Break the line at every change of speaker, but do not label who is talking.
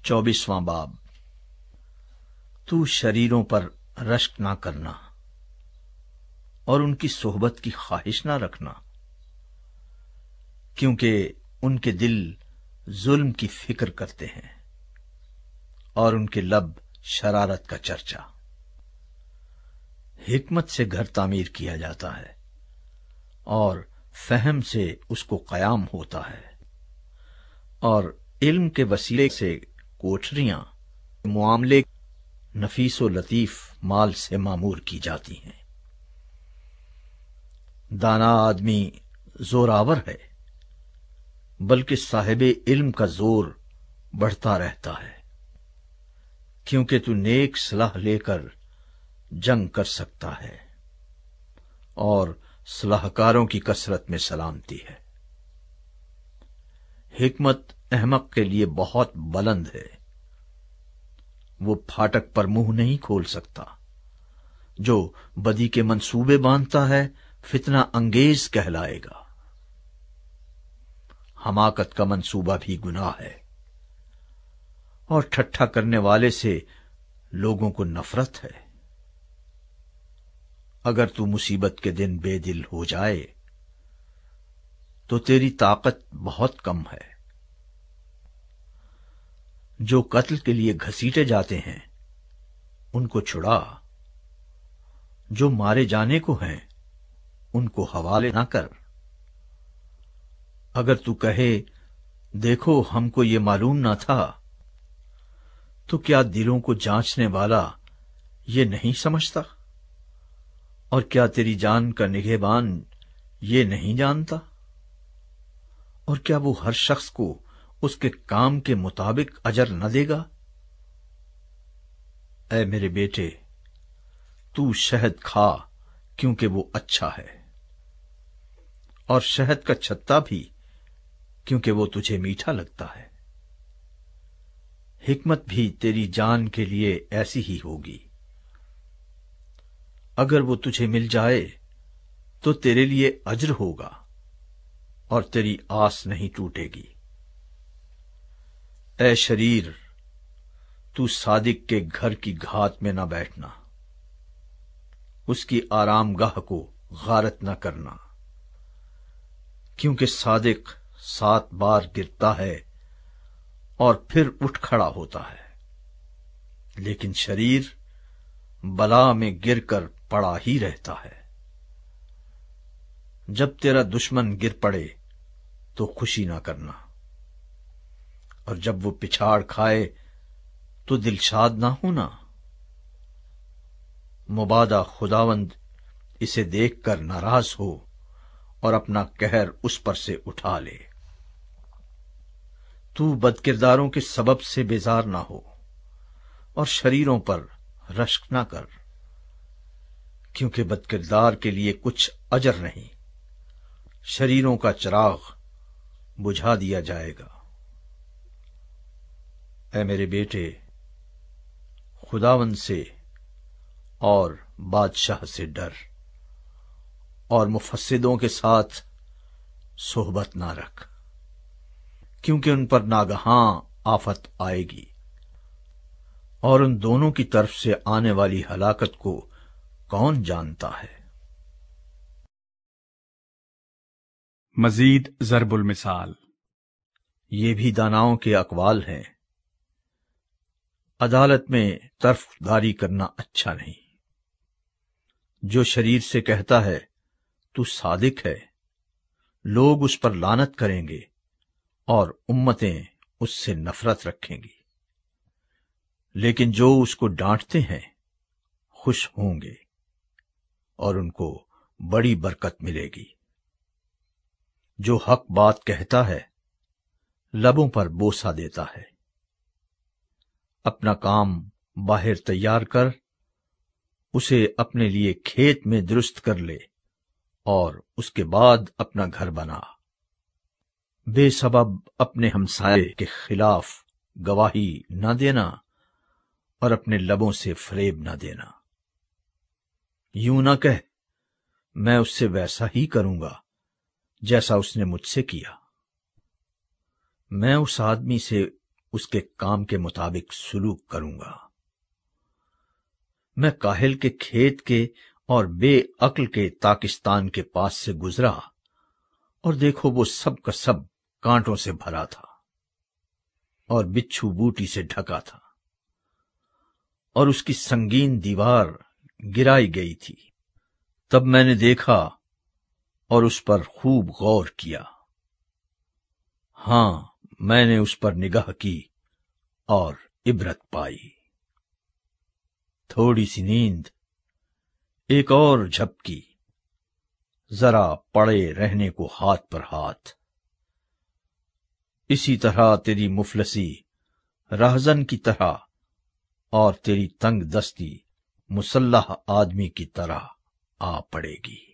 24واں باب۔ تو شریروں پر رشک نہ کرنا اور ان کی صحبت کی خواہش نہ رکھنا، کیونکہ ان کے دل ظلم کی فکر کرتے ہیں اور ان کے لب شرارت کا چرچا۔ حکمت سے گھر تعمیر کیا جاتا ہے اور فہم سے اس کو قیام ہوتا ہے، اور علم کے وسیلے سے کوٹھریاں معاملے نفیس و لطیف مال سے معمور کی جاتی ہیں۔ دانا آدمی زوراور ہے، بلکہ صاحب علم کا زور بڑھتا رہتا ہے، کیونکہ تو نیک صلاح لے کر جنگ کر سکتا ہے اور صلاحکاروں کی کثرت میں سلامتی ہے۔ حکمت احمق کے لیے بہت بلند ہے، وہ پھاٹک پر منہ نہیں کھول سکتا۔ جو بدی کے منصوبے باندھتا ہے فتنہ انگیز کہلائے گا۔ حماقت کا منصوبہ بھی گناہ ہے، اور ٹھٹھا کرنے والے سے لوگوں کو نفرت ہے۔ اگر تو مصیبت کے دن بے دل ہو جائے تو تیری طاقت بہت کم ہے۔ جو قتل کے لیے گھسیٹے جاتے ہیں ان کو چھڑا، جو مارے جانے کو ہیں ان کو حوالے نہ کر۔ اگر تو کہے دیکھو ہم کو یہ معلوم نہ تھا، تو کیا دلوں کو جانچنے والا یہ نہیں سمجھتا؟ اور کیا تیری جان کا نگہبان یہ نہیں جانتا؟ اور کیا وہ ہر شخص کو اس کے کام کے مطابق اجر نہ دے گا؟ اے میرے بیٹے، تو شہد کھا کیونکہ وہ اچھا ہے، اور شہد کا چھتا بھی کیونکہ وہ تجھے میٹھا لگتا ہے۔ حکمت بھی تیری جان کے لیے ایسی ہی ہوگی۔ اگر وہ تجھے مل جائے تو تیرے لیے اجر ہوگا اور تیری آس نہیں ٹوٹے گی۔ اے شریر، تو صادق کے گھر کی گھات میں نہ بیٹھنا، اس کی آرام گاہ کو غارت نہ کرنا، کیونکہ صادق 7 بار گرتا ہے اور پھر اٹھ کھڑا ہوتا ہے، لیکن شریر بلا میں گر کر پڑا ہی رہتا ہے۔ جب تیرا دشمن گر پڑے تو خوشی نہ کرنا، اور جب وہ پچھاڑ کھائے تو دلشاد نہ ہونا۔ مبادا خداوند اسے دیکھ کر ناراض ہو اور اپنا قہر اس پر سے اٹھا لے۔ تو بدکرداروں کے سبب سے بیزار نہ ہو اور شریروں پر رشک نہ کر، کیونکہ بدکردار کے لیے کچھ اجر نہیں، شریروں کا چراغ بجھا دیا جائے گا۔ اے میرے بیٹے، خداوند سے اور بادشاہ سے ڈر، اور مفسدوں کے ساتھ صحبت نہ رکھ، کیونکہ ان پر ناگہاں آفت آئے گی، اور ان دونوں کی طرف سے آنے والی ہلاکت کو کون جانتا ہے؟
مزید ضرب المثال۔
یہ بھی داناؤں کے اقوال ہیں، عدالت میں طرف داری کرنا اچھا نہیں۔ جو شریر سے کہتا ہے تو صادق ہے، لوگ اس پر لعنت کریں گے اور امتیں اس سے نفرت رکھیں گی، لیکن جو اس کو ڈانٹتے ہیں خوش ہوں گے اور ان کو بڑی برکت ملے گی۔ جو حق بات کہتا ہے لبوں پر بوسہ دیتا ہے۔ اپنا کام باہر تیار کر، اسے اپنے لیے کھیت میں درست کر لے، اور اس کے بعد اپنا گھر بنا۔ بے سبب اپنے ہمسائے کے خلاف گواہی نہ دینا اور اپنے لبوں سے فریب نہ دینا۔ یوں نہ کہہ میں اس سے ویسا ہی کروں گا جیسا اس نے مجھ سے کیا۔ میں اس آدمی سے اس کے کام کے مطابق سلوک کروں گا۔ میں کاہل کے کھیت کے اور بے عقل کے تاکستان کے پاس سے گزرا، اور دیکھو وہ سب کا سب کانٹوں سے بھرا تھا اور بچھو بوٹی سے ڈھکا تھا، اور اس کی سنگین دیوار گرائی گئی تھی۔ تب میں نے دیکھا اور اس پر خوب غور کیا۔ ہاں، میں نے اس پر نگاہ کی اور عبرت پائی۔ تھوڑی سی نیند، ایک اور جھپکی، ذرا پڑے رہنے کو ہاتھ پر ہاتھ۔ اسی طرح تیری مفلسی راہزن کی طرح اور تیری تنگ دستی مسلح آدمی کی طرح آ پڑے گی۔